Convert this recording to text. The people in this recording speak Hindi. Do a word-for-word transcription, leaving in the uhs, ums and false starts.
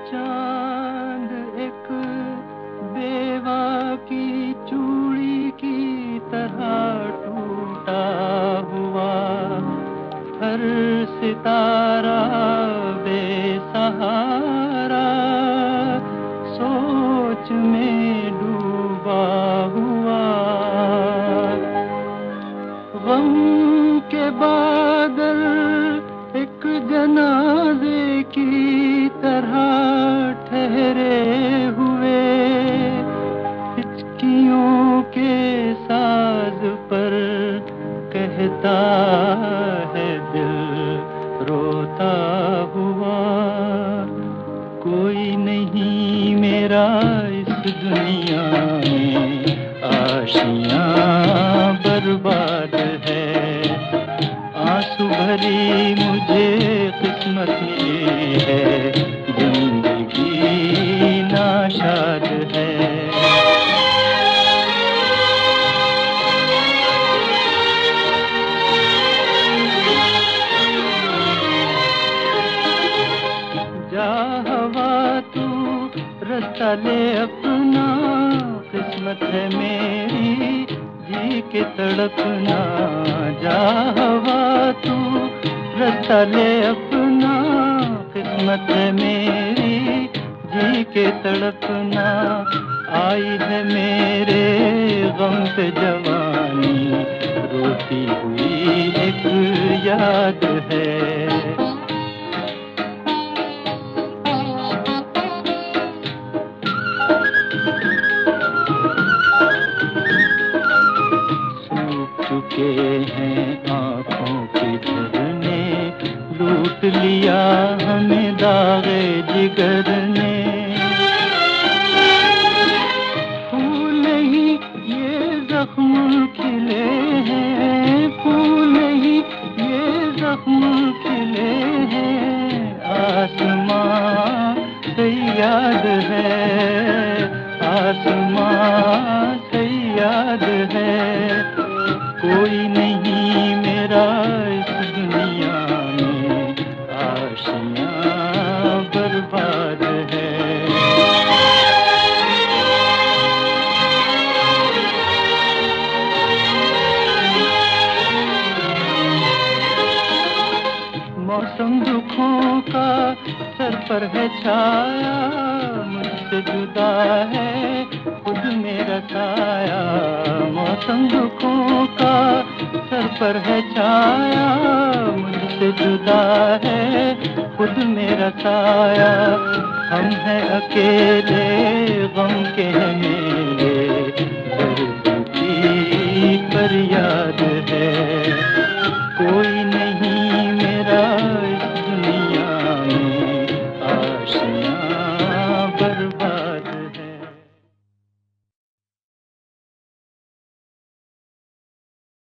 चांद एक बेवा की चूड़ी की तरह टूटा हुआ, हर सितारा बेसहारा सोच में डूबा हुआ। गम के बादल एक जनाजे की तरह ठहरे हुए, हिचकियों के साज पर कहता है दिल रोता हुआ। कोई नहीं मेरा इस दुनिया में, आशियां बर्बाद है। आंसू भरी मुझे किस्मत मिली है, जिंदगी नाशाद है। जा हवा तू रास्ता ले अपना, किस्मत है मेरी जी के तड़पना। जा हवा तू रास्ता ले अपना, किस्मत है मेरी जी के तड़पना। आई है मेरे गम पे जवानी, रोती हुई एक याद है। चुके हैं आँखों के झरने, लूट लिया हमें दागे जिगर ने। फूल नहीं ये जख्म खिले हैं, फूल नहीं ये जख्म खिले हैं। आसमां से याद है, आसमां से याद है। कोई नहीं मेरा इस दुनिया में, आशियां बर्बाद है। मौसम दुखों का सर पर है छाया, मुझसे जुदा है खुद मेरा साया। मौसम दुखों का सर पर है छाया, मुझसे जुदा है खुद मेरा साया। हम हैं अकेले गम के मेले, दर्द की फरियाद है। कोई